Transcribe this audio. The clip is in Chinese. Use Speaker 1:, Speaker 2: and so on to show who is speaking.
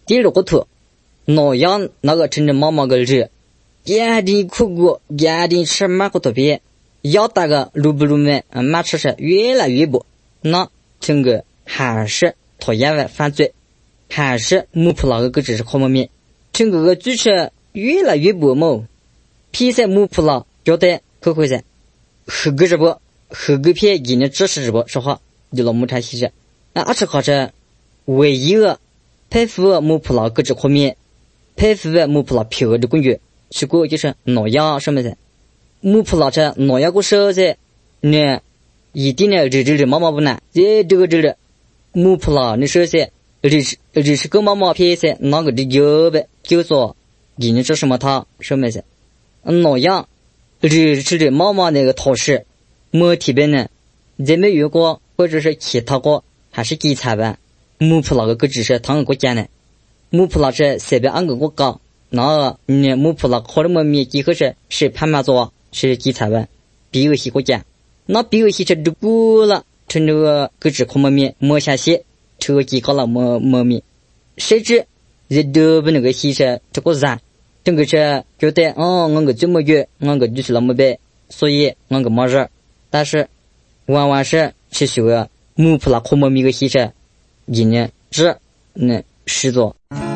Speaker 1: 第二个图，那样那个真正妈妈个人，眼睛哭过，眼睛吃满个图片，要大个路不路面，马吃是越来越薄，那整个还是讨厌的犯罪，还是母普那个只是靠门面，整个主持越来越薄么？披萨母普了，觉得可会噻，何个直播，何个片给你支持直播说话，就老母产西着，这靠着唯一个佩服母普了个只靠面，佩服母普了票的工具，结果就是那样什么噻，母普了这那样个手噻，呢一定呢日妈妈不难，这个母普了你说噻，日是个妈妈片噻，那个的有呗，就说给你这什么他什么噻。那样日是的妈妈那个头饰没提边呢在没有过或者是其他过还是基材吧母普那个只是他们国家呢母普那是随便按个国家那你母普那可能没面积是判嘛做是基材吧比有些国家那比有些这如果了趁这个只可没面没下些这个几个了没面谁知这都不那个些是这个人整个是觉得我个这么远我个就是那么白所以我个没事但是往往是需要母普拉可么米个西车一年只能实做